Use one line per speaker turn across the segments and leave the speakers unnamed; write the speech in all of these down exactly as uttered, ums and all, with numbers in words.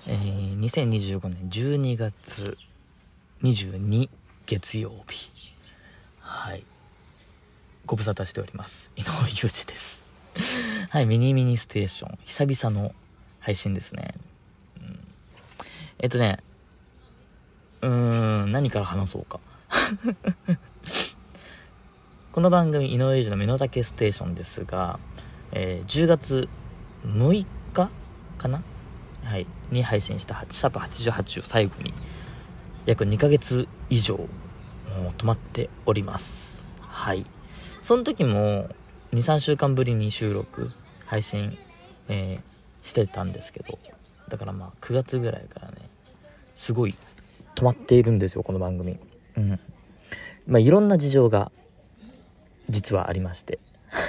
えー、にせんにじゅうごねんじゅうにがつにじゅうに月曜日、はいご無沙汰しております井上裕二ですはい、ミニミニステーション久々の配信ですね、うん、えっとねうーん何から話そうかこの番組井上裕二の身の丈ステーションですが、えー、じゅうがつむいかかな、はい、に配信したシャープはちじゅうはちを最後に約にかげつ以上もう止まっております。はい、その時も にさんしゅうかんぶりに収録配信、えー、してたんですけど、だからまあくがつぐらいからねすごい止まっているんですよこの番組。うんまあいろんな事情が実はありまして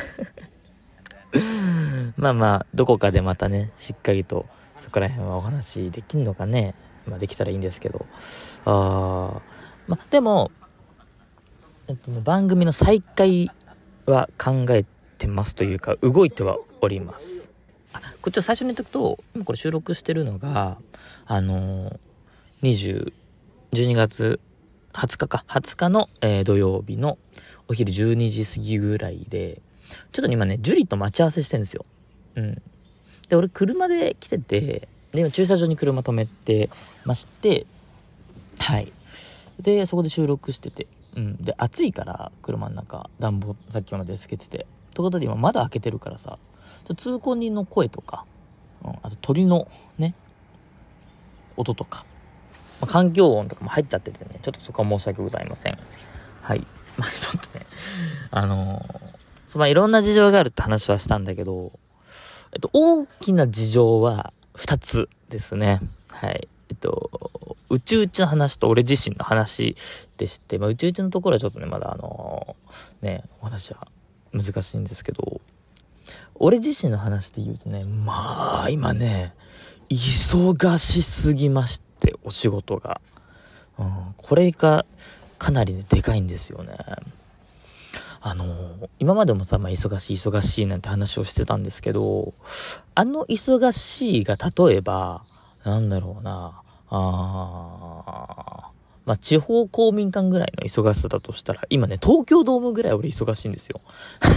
まあまあどこかでまたねしっかりとそこら辺はお話できんのかね、まあできたらいいんですけど、あまあでも、えっと、番組の再開は考えてますというか動いてはおります。あ、こっちを最初に言っておくと、今これ収録してるのがあのー、にじゅうにがつはつかかはつかの、えー、土曜日のお昼じゅうにじ過ぎぐらいで、ちょっと今ねジュリと待ち合わせしてるんですよ。うんで俺車で来てて、で今駐車場に車止めてまして、はいでそこで収録してて、うんで暑いから車の中暖房さっきまでつけてて、ということで今窓開けてるからさ、通行人の声とか、うん、あと鳥のね音とか、まあ、環境音とかも入っちゃっててね、ちょっとそこは申し訳ございません。はいまあちょっとねあのー、そまあいろんな事情があるって話はしたんだけど、えっと大きな事情はふたつですね。はいえっと宇宙一の話と俺自身の話でして、まあ、宇宙一のところはちょっとねまだあのー、ねお話は難しいんですけど、俺自身の話で言うとね、まあ今ね忙しすぎまして、お仕事が、うん、これがかなりねでかいんですよね。あのー、今までもさ、まあ、忙しい忙しいなんて話をしてたんですけど、あの忙しいが例えばなんだろうなあまあ地方公民館ぐらいの忙しさだとしたら、今ね東京ドームぐらい俺忙しいんですよ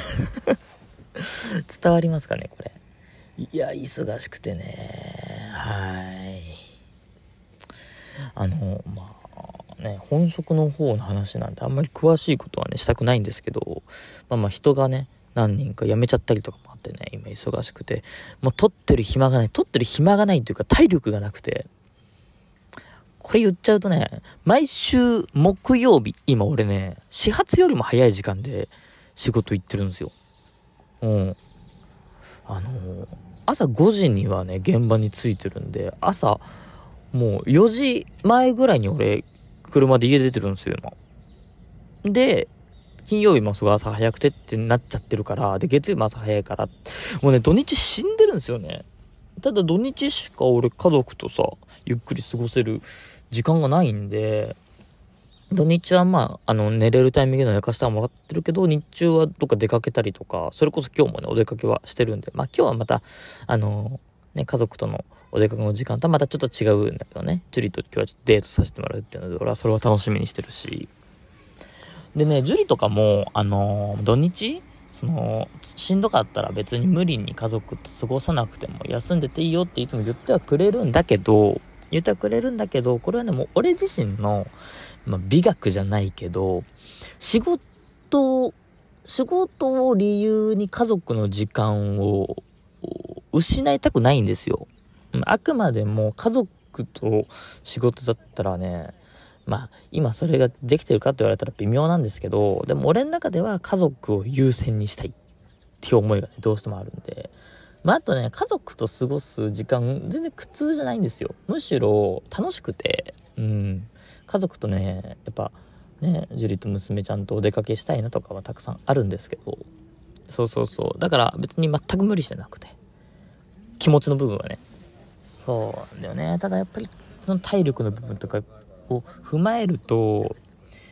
伝わりますかねこれ。いや忙しくてね、はいあのまあね本職の方の話なんてあんまり詳しいことはねしたくないんですけど、まあまあ人がね何人か辞めちゃったりとかもあってね、今忙しくてもう撮ってる暇がない撮ってる暇がないというか体力がなくて、これ言っちゃうとね毎週木曜日今俺ね始発よりも早い時間で仕事行ってるんですよ。うんあのー、朝ごじにはね現場に着いてるんで、朝もうよじまえぐらいに俺車で家出てるんですよ今で。金曜日もすごい朝早くてってなっちゃってるから、で月曜日も朝早いから、もうね土日死んでるんですよね。ただ土日しか俺家族とさゆっくり過ごせる時間がないんで、土日はまああの寝れるタイミングで寝かしてはもらってるけど、日中はどっか出かけたりとか、それこそ今日もねお出かけはしてるんで、まあ今日はまたあのー、ね家族とのお出かけの時間とはまたちょっと違うんだけどね、ジュリと今日はちょっとデートさせてもらうっていうので、俺はそれは楽しみにしてるし、でねジュリとかもあのー、土日そのしんどかったら別に無理に家族と過ごさなくても休んでていいよっていつも言ってはくれるんだけど言ってはくれるんだけどこれはねもう俺自身の、まあ、美学じゃないけど、仕事仕事を理由に家族の時間を失いたくないんですよ。あくまでも家族と仕事だったらね、まあ今それができてるかって言われたら微妙なんですけど、でも俺の中では家族を優先にしたいっていう思いがねどうしてもあるんで、まああとね家族と過ごす時間全然苦痛じゃないんですよ。むしろ楽しくて、うん家族とねやっぱねジュリと娘ちゃんとお出かけしたいなとかはたくさんあるんですけど、そうそうそうだから別に全く無理してなくて、気持ちの部分はねそうなんだよね。ただやっぱりその体力の部分とかを踏まえると、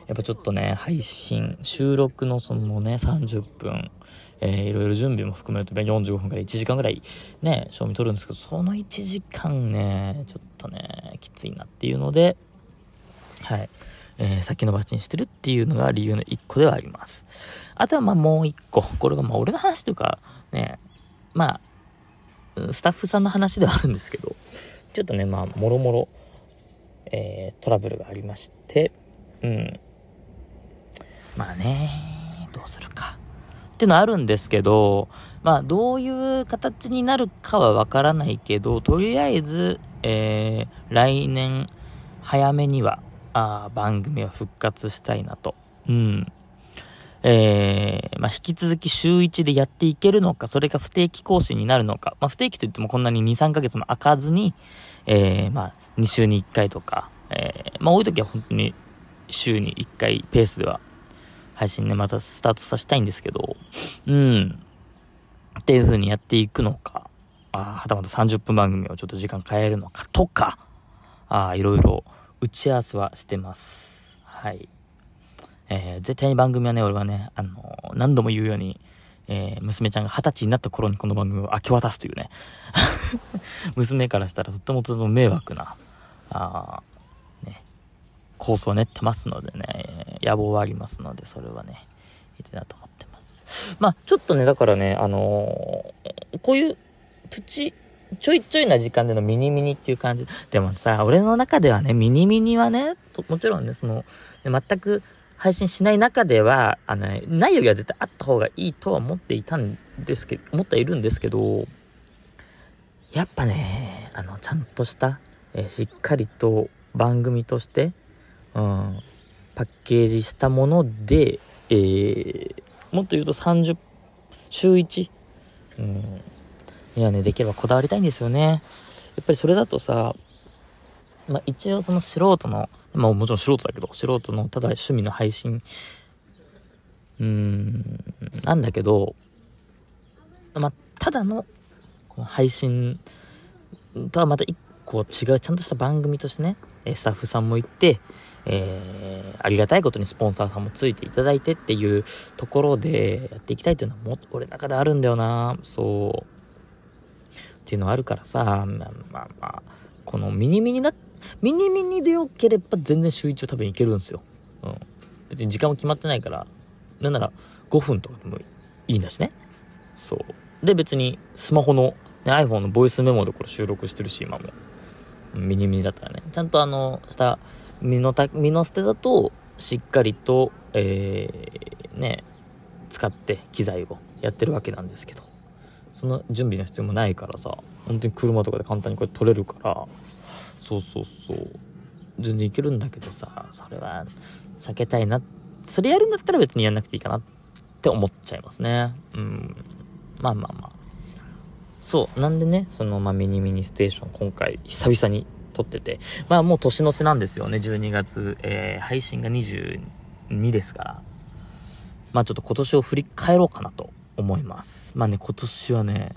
やっぱちょっとね配信収録のそのねさんじゅっぷん、えー、いろいろ準備も含めるとよんじゅうごふんからいちじかんぐらいね賞味取るんですけど、そのいちじかんねちょっとねきついなっていうので、はい、えー、先延ばしにしてるっていうのが理由のいっこではあります。あとはまあもういっこ、これがまあ俺の話というかね、まあスタッフさんの話ではあるんですけど、ちょっとねまあもろもろえー、トラブルがありまして、うんまあねどうするかっていうのはあるんですけど、まあどういう形になるかはわからないけど、とりあえず、えー、来年早めにはあ番組は復活したいなと。うんえー、まあ引き続き週いちでやっていけるのか、それが不定期更新になるのか、まあ不定期といってもこんなに に,さん ヶ月も空かずに、えー、まあに週にいっかいとか、えー、まあ多い時は本当に週にいっかいペースでは配信ねまたスタートさせたいんですけど、うんっていう風にやっていくのか、あはたまたさんじゅっぷん番組をちょっと時間変えるのかとか、あいろいろ打ち合わせはしてます。はい、えー、絶対に番組はね俺はね、あのー、何度も言うように、えー、娘ちゃんが二十歳になった頃にこの番組を明け渡すというね娘からしたらとってもとても迷惑なあね構想を練ってますのでね、野望はありますので、それはねいいなと思ってます。まあちょっとねだからねあのー、こういうプチちょいちょいな時間でのミニミニっていう感じでもさ、俺の中ではねミニミニはねともちろんねその全く配信しない中ではあの、ね、ないよりは絶対あった方がいいとは思っていたんですけど思っているんですけど、やっぱねあのちゃんとした、えー、しっかりと番組としてうん、パッケージしたもので、えー、もっと言うとさんじゅう週いち、うん、いやねできればこだわりたいんですよね。やっぱりそれだとさ、まあ、一応その素人の、まあ、もちろん素人だけど素人のただ趣味の配信うーんなんだけど、まあ、ただのこの配信とはまた一個違うちゃんとした番組としてねスタッフさんもいて、えー、ありがたいことにスポンサーさんもついていただいてっていうところでやっていきたいっていうのはもっと俺の中であるんだよな。そうっていうのはあるからさ、まあまあまあこのミニミニなミニミニでよければ全然週一を多分いけるんですよ、うん、別に時間も決まってないから、なんならごふんとかでもいいんだしね。そうで別にスマホの、ね、iPhone のボイスメモでこれ収録してるし、今もミニミニだったらねちゃんとあのした身のた身の捨てだとしっかりと、えー、ね使って機材をやってるわけなんですけど、その準備の必要もないからさ、本当に車とかで簡単にこれ撮れるから、そうそうそう全然いけるんだけどさ、それは避けたいな。それやるんだったら別にやんなくていいかなって思っちゃいますね。うんまあまあまあそうなんでね、そのまあミニミニステーション今回久々に撮ってて、まあもう年の瀬なんですよね。じゅうにがつ、えー、配信がにじゅうにですから、まあちょっと今年を振り返ろうかなと思います。まあね今年はね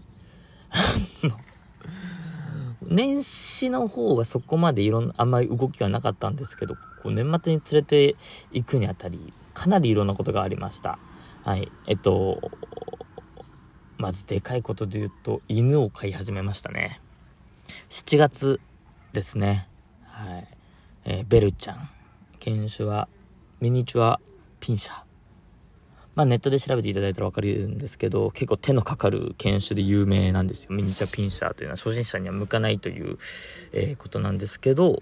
年始の方はそこまでいろんなあんまり動きはなかったんですけど、こう年末に連れて行くにあたりかなりいろんなことがありました。はいえっとまずでかいことで言うと犬を飼い始めましたね。しちがつですね。はい、えー、ベルちゃん、犬種はミニチュアピンシャー。まあネットで調べていただいたら分かるんですけど、結構手のかかる犬種で有名なんですよ。ミニチュアピンシャーというのは初心者には向かないという、えー、ことなんですけど、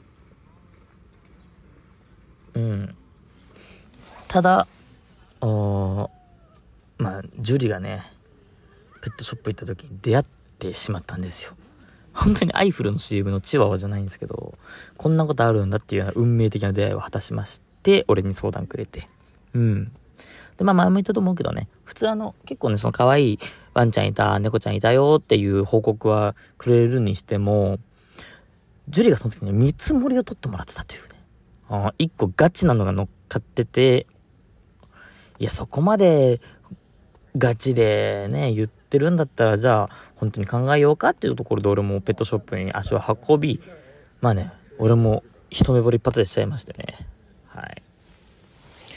うんただまあジュリがねペットショップ行った時に出会ってしまったんですよ。本当にアイフルの シーエム のチワワじゃないんですけど、こんなことあるんだっていうような運命的な出会いを果たしまして、俺に相談くれて、うんでまあ前も言ったと思うけどね、普通あの結構ねその可愛いワンちゃんいた猫ちゃんいたよっていう報告はくれるにしても、ジュリがその時に見積もりを取ってもらってたというね、あ一個ガチなのが乗っかってて、いやそこまでガチでね言ってるんだったら、じゃあ本当に考えようかっていうところで俺もペットショップに足を運び、まあね俺も一目惚れ一発でしちゃいましてね。はい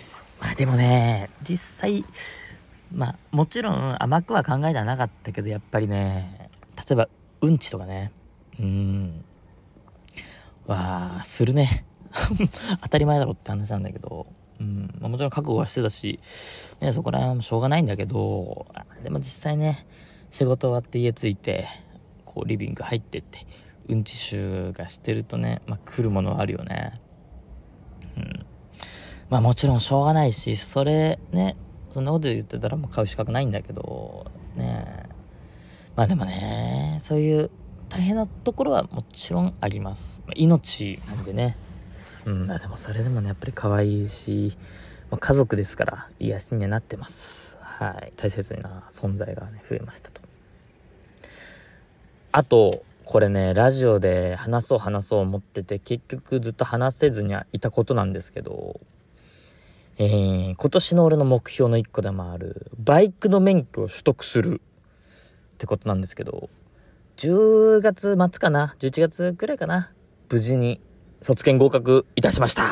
まあでもね、実際、まあもちろん甘くは考えてはなかったけど、やっぱりね、例えばうんちとかね、うーん、わー、するね。当たり前だろって話なんだけど、うん、まあ、もちろん覚悟はしてたし、ね、そこら辺はしょうがないんだけど、でも実際ね、仕事終わって家着いて、こうリビング入ってって、うんち臭がしてるとね、まあ来るものはあるよね。うん。まあもちろんしょうがないし、それね、そんなこと言ってたらもう買う資格ないんだけど、ね。まあでもね、そういう大変なところはもちろんあります。命なんでね。うん、まあでもそれでもね、やっぱり可愛いし、まあ、家族ですから癒しにはなってます。はい。大切な存在がね、増えましたと。あと、これね、ラジオで話そう話そう思ってて、結局ずっと話せずにはいたことなんですけど、えー、今年の俺の目標の一個でもある、バイクの免許を取得するってことなんですけど、じゅうがつ末かな、じゅういちがつくらいかな、無事に卒検合格いたしました。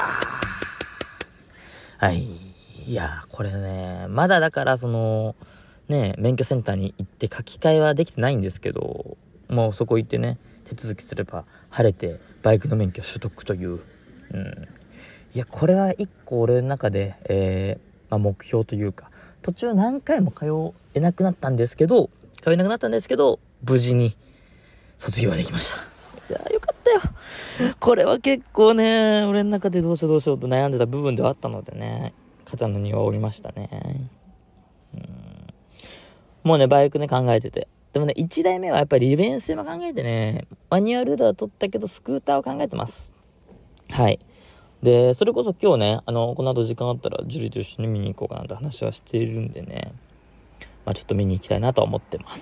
はい。いや、これね、まだだからその、ね、免許センターに行って書き換えはできてないんですけど、もうそこ行ってね、手続きすれば晴れてバイクの免許取得という。うん。いや、これは一個俺の中で、えー、まあ、目標というか、途中何回も通えなくなったんですけど、通えなくなったんですけど、無事に卒業はできました。いや、よかったよ。これは結構ね、俺の中でどうしようどうしようと悩んでた部分ではあったのでね、肩の荷は下りましたね。うん、もうね、バイクね、考えてて。でもね、いちだいめはやっぱり利便性も考えてね、マニュアルでは取ったけど、スクーターを考えてます。はい。で、それこそ今日ね、あの、この後時間あったら、ジュリと一緒に見に行こうかなって話はしているんでね、まあちょっと見に行きたいなとは思ってます。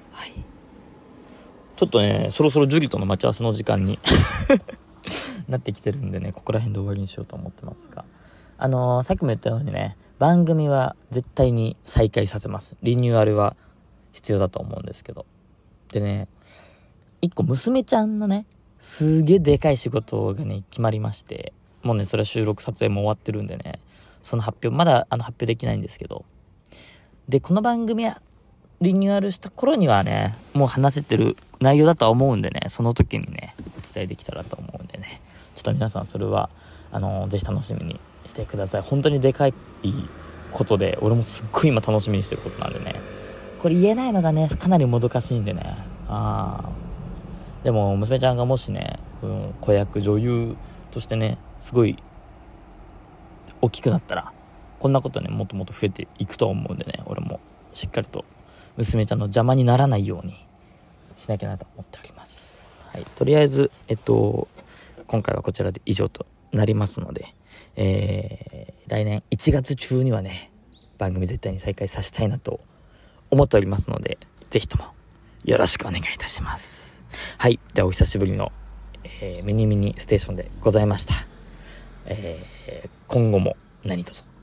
はい。ちょっとね、そろそろジュリとの待ち合わせの時間になってきてるんでね、ここら辺で終わりにしようと思ってますが、あのー、さっきも言ったようにね、番組は絶対に再開させます。リニューアルは必要だと思うんですけど。でね、一個娘ちゃんのね、すげえでかい仕事がね、決まりまして、もうね、それは収録撮影も終わってるんでね、その発表、まだあの発表できないんですけど、で、この番組はリニューアルした頃にはね、もう話せてる内容だとは思うんでね、その時にね、お伝えできたらと思うんでね、ちょっと皆さんそれは、あのー、ぜひ楽しみにしてください。本当にでかいことで、俺もすっごい今楽しみにしてることなんでね、これ言えないのがね、かなりもどかしいんでね、あーでも娘ちゃんがもしね、うん、子役女優としてね、すごい大きくなったら、こんなことね、もっともっと増えていくと思うんでね、俺もしっかりと娘ちゃんの邪魔にならないようにしなきゃなと思っております。はい、とりあえず、えっと、今回はこちらで以上となりますので、えー、来年いちがつ中にはね、番組絶対に再開させたいなと思っておりますので、ぜひともよろしくお願いいたします。はい、ではお久しぶりの、えー、ミニミニステーションでございました。えー、今後も何卒